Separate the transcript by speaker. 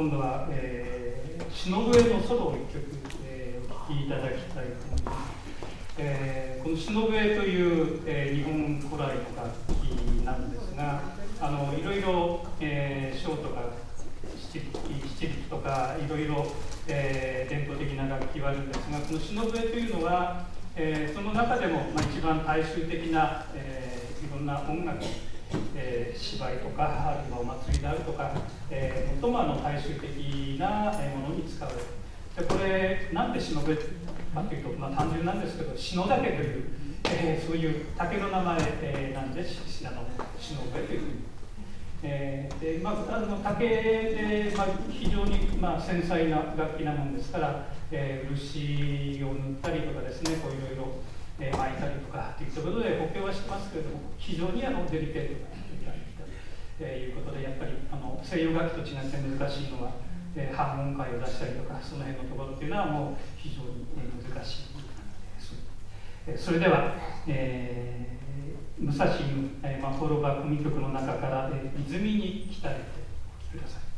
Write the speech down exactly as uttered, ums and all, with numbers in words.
Speaker 1: 今度は、えー、篠笛のソロを一曲、えー、お聴きいただきたいと思います。えー、この篠笛という、えー、日本古来の楽器なんですが、あのいろいろ、えー、笙とか七力七力とかいろいろ、えー、伝統的な楽器はあるんですが、この篠笛というのは、えー、その中でも、まあ、一番大衆的な、えー、いろんな音楽、えー、芝居とかあるいはお祭りであるとか、えー、最もあの大衆的なものに使われる。でこれなんで篠笛かというと、まあ、単純なんですけど、篠竹という、えー、そういう竹の名前、えー、なんであの篠笛というふうに、えーでまあ、あの竹で、まあ、非常に、まあ、繊細な楽器なもんですから、えー、漆を塗ったりとかですね、こういろいろ、えー、巻いたりとかといったことで補強はしてますけれども、非常にあのデリケートなということで、やっぱりあの西洋楽器と違って難しいのは、えー、半音階を出したりとか、その辺のところっていうのはもう非常に難しいです。それでは、えー、武蔵犬、えー、まあ、フォローバー組曲の中から、えー、泉に来たりてください。